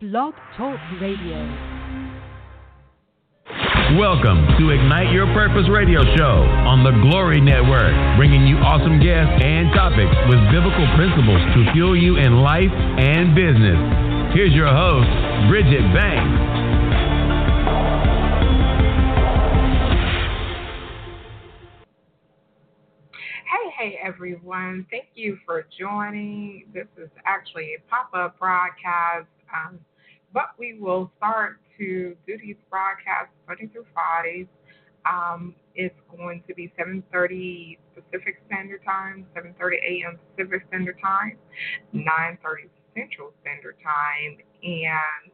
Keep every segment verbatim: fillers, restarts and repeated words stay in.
Blog Talk Radio. Welcome to Ignite Your Purpose Radio Show on the Glory Network, bringing you awesome guests and topics with biblical principles to fuel you in life and business. Here's your host, Bridget Banks. Hey, hey, everyone. Thank you for joining. This is actually a pop-up broadcast, um, but we will start to do these broadcasts Monday through Fridays. Um, it's going to be seven thirty Pacific Standard Time, seven thirty a.m. Pacific Standard Time, nine thirty Central Standard Time, and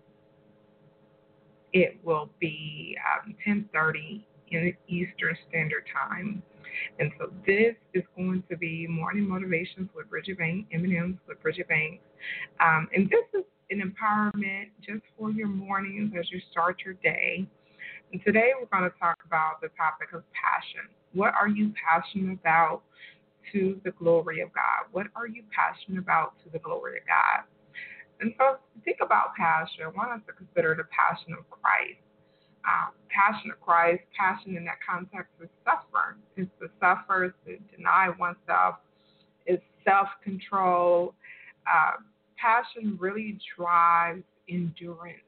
it will be um, ten thirty in Eastern Standard Time. And so this is going to be Morning Motivations with Bridget Banks, M and M's with Bridget Banks. Um, and this is an empowerment just for your mornings as you start your day. And today we're going to talk about the topic of passion. What are you passionate about to the glory of God? What are you passionate about to the glory of God? And so think about passion. I want us to consider the passion of Christ. Um, passion of Christ, passion in that context is suffering. It's to suffer, it's to deny oneself, it's self-control. Uh, passion really drives endurance.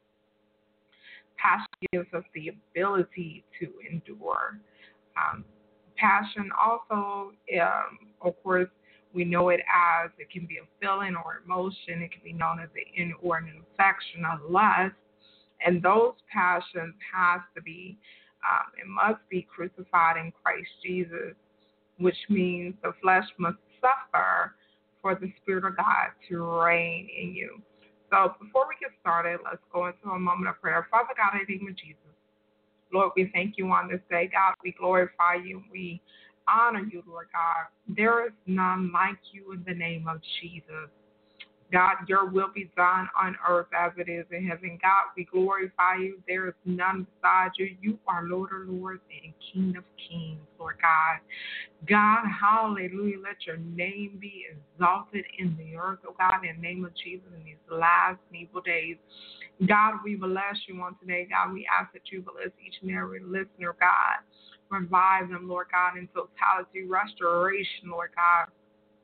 Passion gives us the ability to endure. Um, passion also, um, of course, we know it as, it can be a feeling or emotion. It can be known as an inordinate affection or lust. And those passions have to be, um, it must be crucified in Christ Jesus, which means the flesh must suffer for the Spirit of God to reign in you. So before we get started, let's go into a moment of prayer. Father God, in the name of Jesus, Lord, we thank you on this day. God, we glorify you. We honor you, Lord God. There is none like you in the name of Jesus. God, your will be done on earth as it is in heaven. God, we glorify you. There is none beside you. You are Lord of lords and King of kings, Lord God. God, hallelujah. Let your name be exalted in the earth, oh God, in the name of Jesus in these last and evil days. God, we bless you on today. God, we ask that you bless each and every listener, God. Revive them, Lord God, in totality, restoration, Lord God,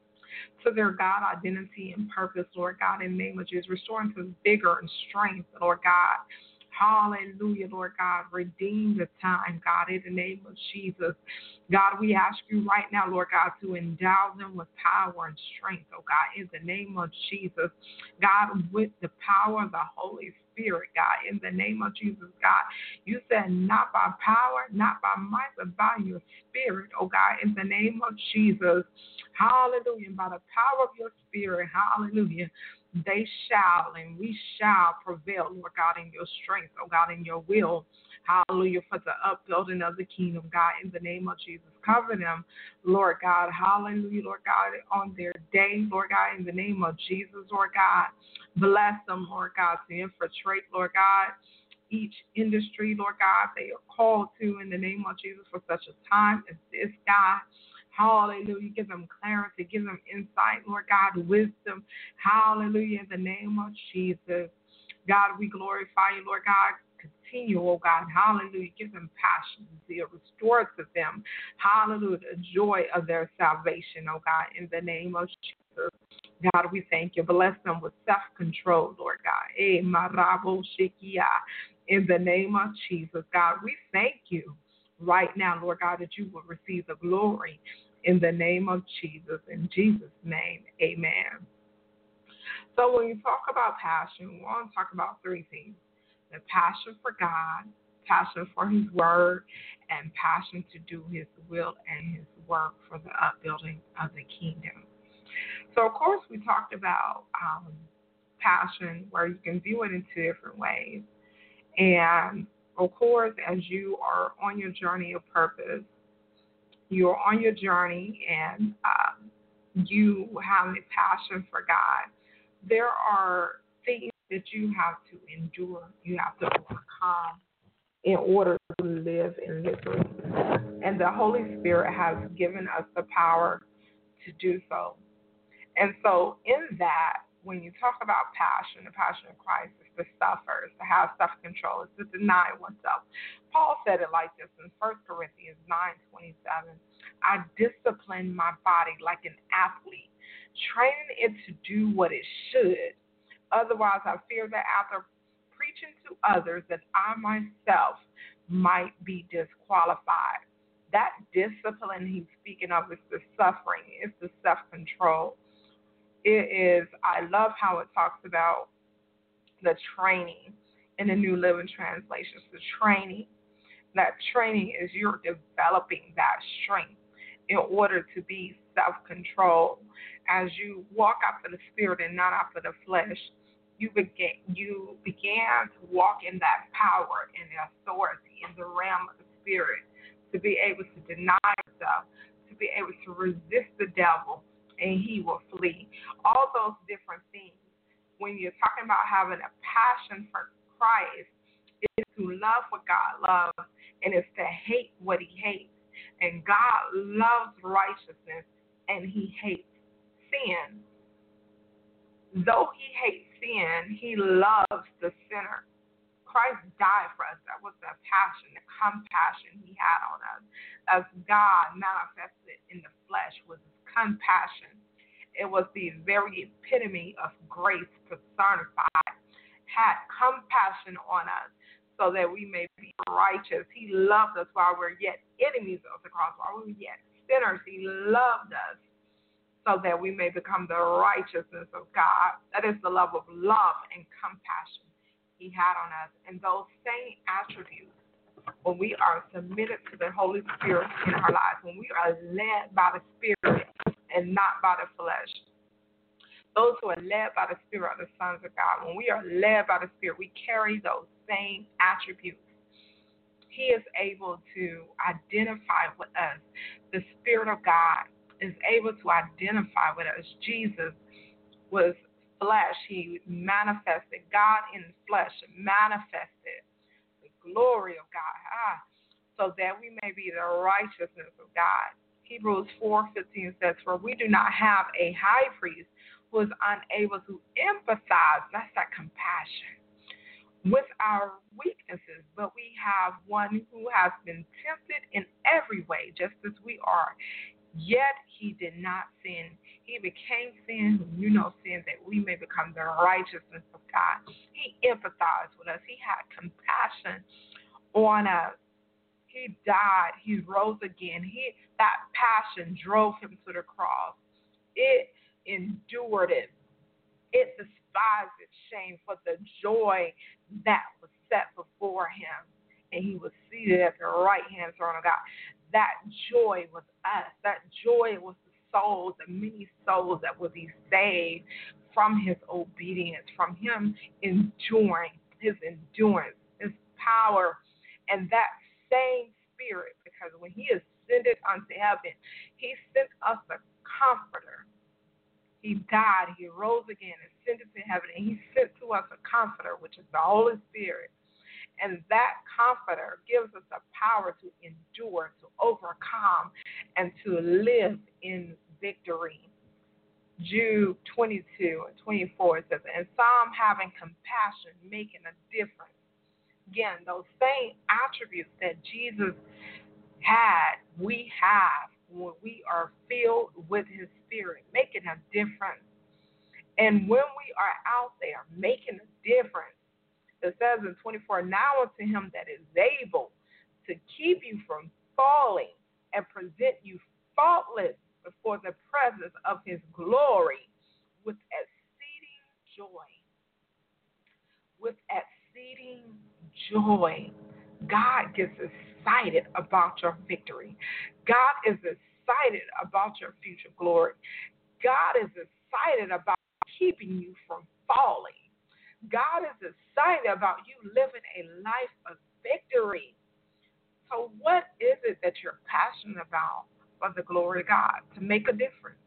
to their God identity and purpose, Lord God, in the name of Jesus. Restore them vigor and strength, Lord God. Hallelujah, Lord God. Redeem the time, God, in the name of Jesus. God, we ask you right now, Lord God, to endow them with power and strength, oh God, in the name of Jesus. God, with the power of the Holy Spirit, God, in the name of Jesus, God. You said not by power, not by might, but by your Spirit, oh God, in the name of Jesus. Hallelujah. By the power of your Spirit, hallelujah, they shall and we shall prevail, Lord God, in your strength, oh God, in your will. Hallelujah, for the upbuilding of the kingdom, God, in the name of Jesus. Cover them, Lord God. Hallelujah, Lord God, on their day, Lord God, in the name of Jesus, Lord God. Bless them, Lord God, to infiltrate, Lord God, each industry, Lord God, they are called to in the name of Jesus for such a time as this, God. Hallelujah. Give them clarity. Give them insight, Lord God, wisdom. Hallelujah. In the name of Jesus. God, we glorify you, Lord God. Continue, oh God. Hallelujah. Give them passion, zeal. Restore to them. Hallelujah. The joy of their salvation, oh God, in the name of Jesus. God, we thank you. Bless them with self-control, Lord God. Eh, marabo shikia. In the name of Jesus, God, we thank you right now, Lord God, that you will receive the glory in the name of Jesus. In Jesus' name, amen. So when you talk about passion, we want to talk about three things. The passion for God, passion for his word, and passion to do his will and his work for the upbuilding of the kingdom. So, of course, we talked about um, passion, where you can view it in two different ways. And, of course, as you are on your journey of purpose, you're on your journey and um, you have a passion for God, there are things that you have to endure, you have to overcome in order to live in victory. And the Holy Spirit has given us the power to do so. And so in that, when you talk about passion, the passion of Christ is to suffer, is to have self-control, is to deny oneself. Paul said it like this in First Corinthians nine twenty-seven. I discipline my body like an athlete, training it to do what it should. Otherwise, I fear that after preaching to others that I myself might be disqualified. That discipline he's speaking of is the suffering, is the self-control. It is, I love how it talks about the training in the New Living Translation. The training, that training is you're developing that strength in order to be self-controlled. As you walk after the Spirit and not after the flesh, you began, you began to walk in that power and the authority in the realm of the Spirit, to be able to deny yourself, to be able to resist the devil, and he will flee. All those different things. When you're talking about having a passion for Christ, it's to love what God loves, and it's to hate what he hates. And God loves righteousness, and he hates sin. Though he hates sin, he loves the sinner. Christ died for us. That was the passion, the compassion he had on us. As God manifested in the flesh was his compassion. It was the very epitome of grace personified. Had compassion on us so that we may be righteous. He loved us while we we're yet enemies of the cross, while we were yet sinners. He loved us so that we may become the righteousness of God. That is the love of love and compassion he had on us. And those same attributes, when we are submitted to the Holy Spirit in our lives, when we are led by the Spirit and not by the flesh, those who are led by the Spirit are the sons of God. When we are led by the Spirit, we carry those same attributes. He is able to identify with us. The Spirit of God is able to identify with us. Jesus was flesh. He manifested. God in flesh manifested the glory of God, ah, so that we may be the righteousness of God. Hebrews four fifteen says, for we do not have a high priest who is unable to empathize, that's that compassion, with our weaknesses, but we have one who has been tempted in every way, just as we are. Yet he did not sin. He became sin who knew no sin, that we may become the righteousness of God. He empathized with us. He had compassion on us. He died. He rose again. He that passion drove him to the cross. It endured it. It despised its shame for the joy that was set before him. And he was seated at the right hand throne of God. That joy was us. That joy was the souls, the many souls that would be saved from his obedience, from him enduring, his endurance, his power, and that same Spirit, because when he ascended unto heaven, he sent us the Comforter. He died, he rose again, ascended to heaven, and he sent to us a Comforter, which is the Holy Spirit. And that Comforter gives us the power to endure, to overcome, and to live in victory. Jude twenty-two and twenty-four says, and some having compassion, making a difference. Again, those same attributes that Jesus had, we have when we are filled with his Spirit, making a difference. And when we are out there making a difference, it says in twenty-four, now unto him that is able to keep you from falling and present you faultless before the presence of his glory with exceeding joy. With exceeding joy. God gets excited about your victory. God is excited about your future glory. God is excited about keeping you from falling. God is excited about you living a life of victory. So what is it that you're passionate about for the glory of God, to make a difference?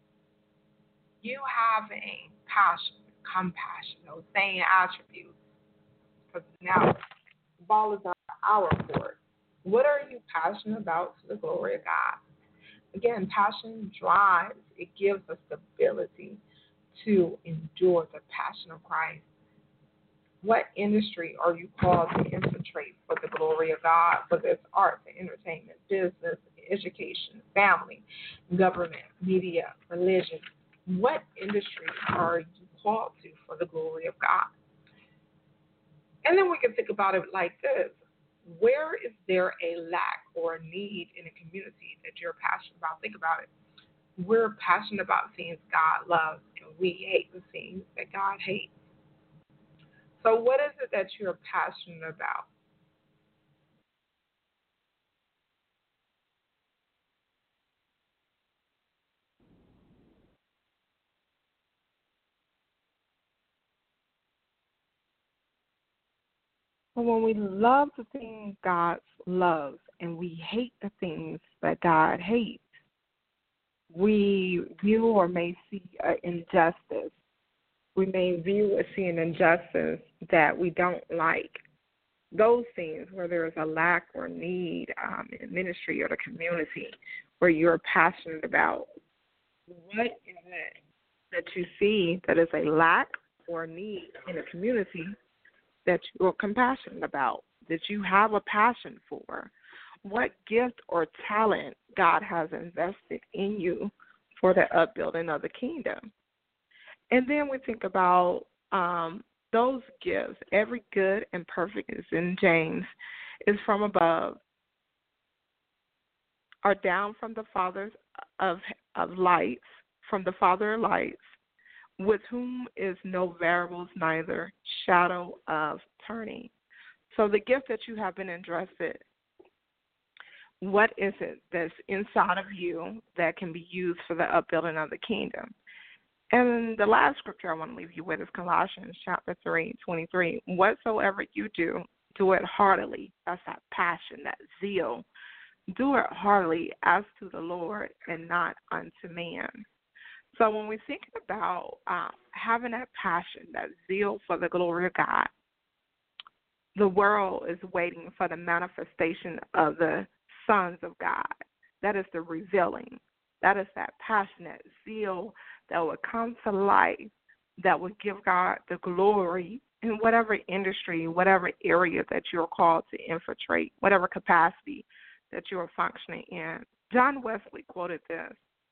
You having passion, compassion, those same attributes. Because now the ball is on our court. What are you passionate about to the glory of God? Again, passion drives. It gives us the ability to endure the passion of Christ? What industry are you called to infiltrate for the glory of God, whether it's arts, entertainment, business, education, family, government, media, religion? What industry are you called to for the glory of God? And then we can think about it like this. Where is there a lack or a need in a community that you're passionate about? Think about it. We're passionate about things God loves, and we hate the things that God hates. So what is it that you're passionate about? But when we love the things God loves and we hate the things that God hates, we view or may see an injustice. We may view or see an injustice that we don't like. Those things where there is a lack or need um, in ministry or the community where you're passionate about, what is it that you see that is a lack or need in a community that you're compassionate about, that you have a passion for? What gift or talent God has invested in you for the upbuilding of the kingdom? And then we think about um, those gifts. Every good and perfect is in James is from above, are down from the Father of of lights, from the Father of lights, with whom is no variables, neither shadow of turning. So the gift that you have been entrusted, what is it that's inside of you that can be used for the upbuilding of the kingdom? And the last scripture I want to leave you with is Colossians chapter three, twenty-three. Whatsoever you do, do it heartily. That's that passion, that zeal. Do it heartily as to the Lord and not unto man. So when we think about uh, having that passion, that zeal for the glory of God, the world is waiting for the manifestation of the sons of God. That is the revealing. That is that passionate zeal that will come to life, that will give God the glory in whatever industry, whatever area that you're called to infiltrate, whatever capacity that you are functioning in. John Wesley quoted this: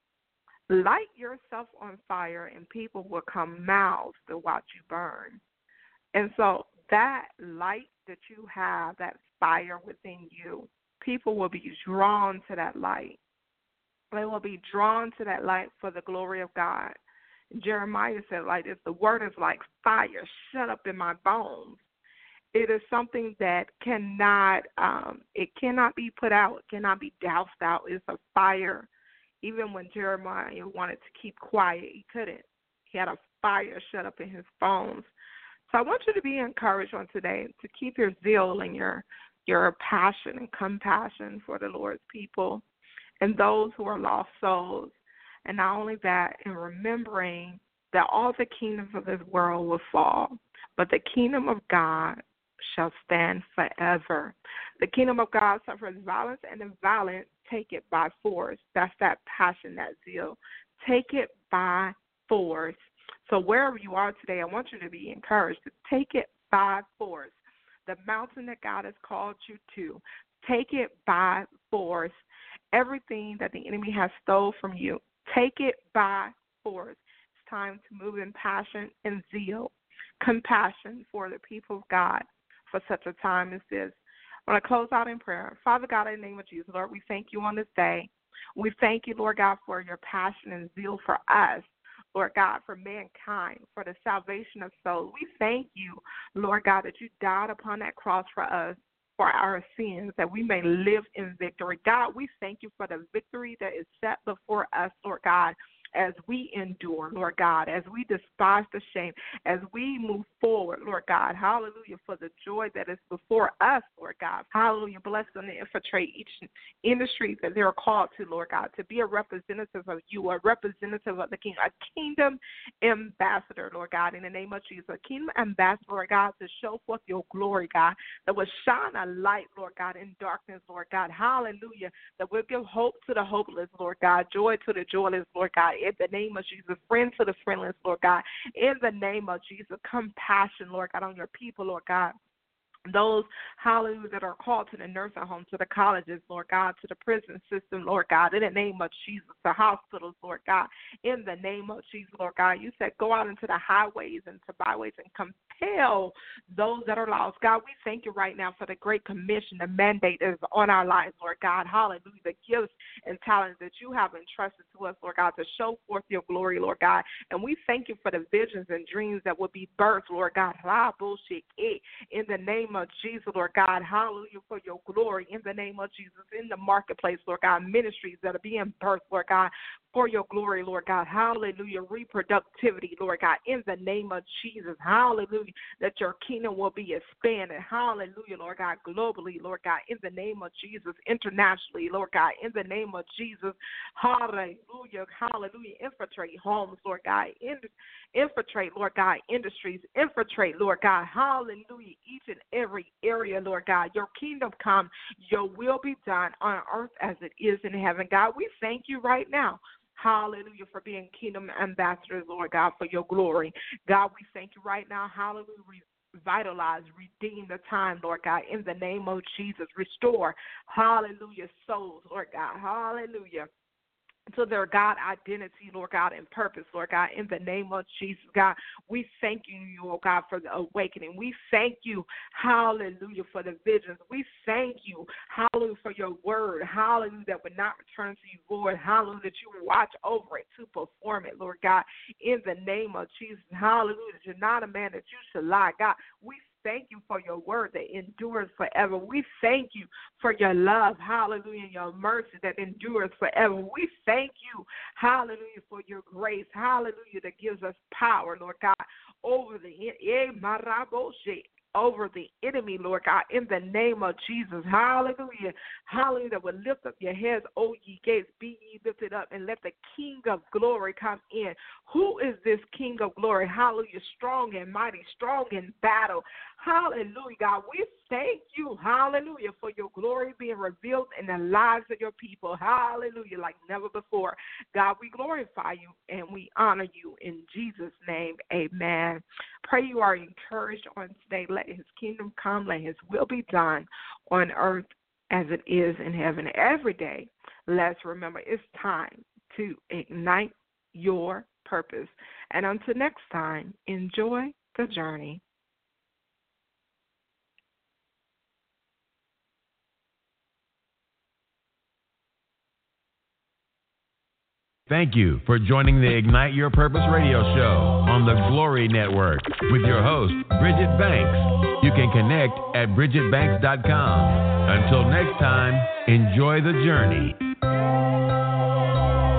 light yourself on fire and people will come mouths to watch you burn. And so that light that you have, that fire within you, people will be drawn to that light. They will be drawn to that light for the glory of God. Jeremiah said like this: the word is like fire shut up in my bones. It is something that cannot, um, it cannot be put out, it cannot be doused out. It's a fire. Even when Jeremiah wanted to keep quiet, he couldn't. He had a fire shut up in his bones. So I want you to be encouraged on today to keep your zeal and your your passion and compassion for the Lord's people and those who are lost souls. And not only that, in remembering that all the kingdoms of this world will fall, but the kingdom of God shall stand forever. The kingdom of God suffers violence, and the violent take it by force. That's that passion, that zeal. Take it by force. So wherever you are today, I want you to be encouraged to take it by force. The mountain that God has called you to, take it by force. Everything that the enemy has stole from you, take it by force. It's time to move in passion and zeal, compassion for the people of God for such a time as this. I want to close out in prayer. Father God, in the name of Jesus, Lord, we thank you on this day. We thank you, Lord God, for your passion and zeal for us. Lord God, for mankind, for the salvation of souls. We thank you, Lord God, that you died upon that cross for us, for our sins, that we may live in victory. God, we thank you for the victory that is set before us, Lord God, as we endure, Lord God, as we despise the shame, as we move forward, Lord God. Hallelujah, for the joy that is before us, Lord God. Hallelujah. Bless them to infiltrate each industry that they're called to, Lord God, to be a representative of you, a representative of the King, a kingdom ambassador, Lord God, in the name of Jesus, a kingdom ambassador, Lord God, to show forth your glory, God, that will shine a light, Lord God, in darkness, Lord God. Hallelujah, that will give hope to the hopeless, Lord God, joy to the joyless, Lord God, in the name of Jesus. Friends to the friendless, Lord God, in the name of Jesus. Compassion, Lord God, on your people, Lord God. Those, hallelujah, that are called to the nursing homes, to the colleges, Lord God, to the prison system, Lord God, in the name of Jesus, the hospitals, Lord God, in the name of Jesus, Lord God. You said go out into the highways and to byways and compel those that are lost. God, we thank you right now for the great commission, the mandate that is on our lives, Lord God, hallelujah, the gifts and talents that you have entrusted to us, Lord God, to show forth your glory, Lord God. And we thank you for the visions and dreams that will be birthed, Lord God, in the name of Jesus, Lord God, hallelujah, for your glory, in the name of Jesus, in the marketplace, Lord God, ministries that are being birthed, Lord God, for your glory, Lord God, hallelujah, reproductivity, Lord God, in the name of Jesus, hallelujah, that your kingdom will be expanded, hallelujah, Lord God, globally, Lord God, in the name of Jesus, internationally, Lord God, in the name of Jesus, hallelujah, hallelujah, infiltrate homes, Lord God, infiltrate, Lord God, industries, infiltrate, Lord God, hallelujah, each and every area, Lord God, your kingdom come, your will be done on earth as it is in heaven. God, we thank you right now. Hallelujah, for being kingdom ambassadors, Lord God, for your glory. God, we thank you right now. Hallelujah. Revitalize, redeem the time, Lord God, in the name of Jesus. Restore, hallelujah, souls, Lord God. Hallelujah. To their God identity, Lord God, and purpose, Lord God, in the name of Jesus, God. We thank you, oh God, for the awakening. We thank you, hallelujah, for the visions. We thank you, hallelujah, for your word, hallelujah, that would not return to you void, hallelujah, that you will watch over it to perform it, Lord God, in the name of Jesus, hallelujah, that you're not a man that you should lie, God. We thank you for your word that endures forever. We thank you for your love, hallelujah, and your mercy that endures forever. We thank you, hallelujah, for your grace, hallelujah, that gives us power, Lord God, over the over the enemy, Lord God, in the name of Jesus. Hallelujah. Hallelujah. That will lift up your heads, O ye gates, be ye lifted up, and let the King of glory come in. Who is this King of glory? Hallelujah. Strong and mighty, strong in battle. Hallelujah, God. We thank you, hallelujah, for your glory being revealed in the lives of your people. Hallelujah, like never before. God, we glorify you and we honor you in Jesus' name. Amen. Pray you are encouraged on today. Let his kingdom come. Let his will be done on earth as it is in heaven. Every day, let's remember it's time to ignite your purpose. And until next time, enjoy the journey. Thank you for joining the Ignite Your Purpose radio show on the Glory Network with your host, Bridget Banks. You can connect at bridget banks dot com. Until next time, enjoy the journey.